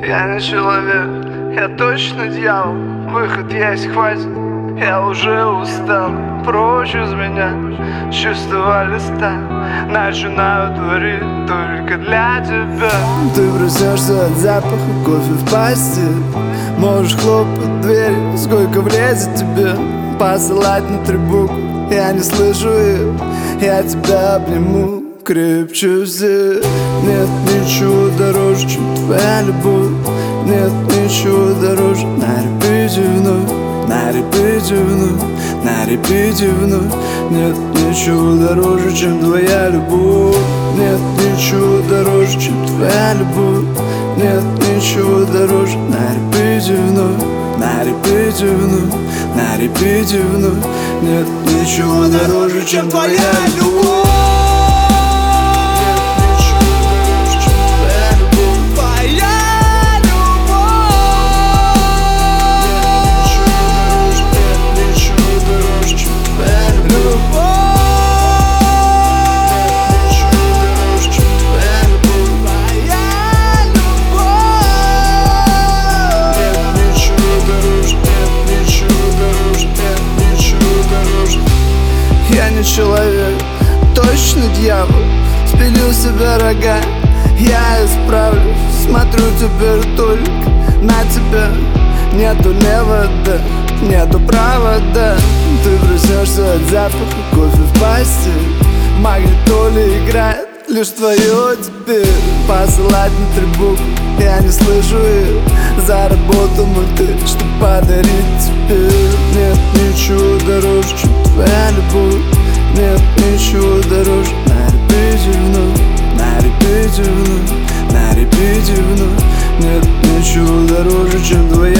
Я не человек, я точно дьявол. Выход есть, хватит, я уже устал. Прочь из меня с чистого листа. Начинаю творить только для тебя. Ты проснешься от запаха кофе в пасти. Можешь хлопать дверь, сколько влезет тебе. Посылать на требуку, я не слышу их. Я тебя обниму крепче всех. Нет ничего дороже, чем твоя любовь. Нет ничего дороже. На репите вновь, на репите вновь, на репите вновь. Нет ничего дороже, чем твоя любовь. Нет ничего дороже, чем твоя любовь. Нет ничего дороже. На репите вновь, на репите вновь, на репите вновь. Нет ничего дороже, чем твоя любовь. Я не человек, точно дьявол. Спилил себе рога, я исправлюсь. Смотрю теперь только на тебя. Нету левого, нету правого. Ты проснешься от запаха кофе в пасти. Магнитоли играет лишь твое теперь. Посылать на требуку, я не слышу их. Заработал мульты, чтоб подарить тебе. Нет ничего дороже, чем твоя любовь. Нет ничего дороже. На репите вновь, на репите вновь, на репите вновь. Нет ничего дороже, чем твоя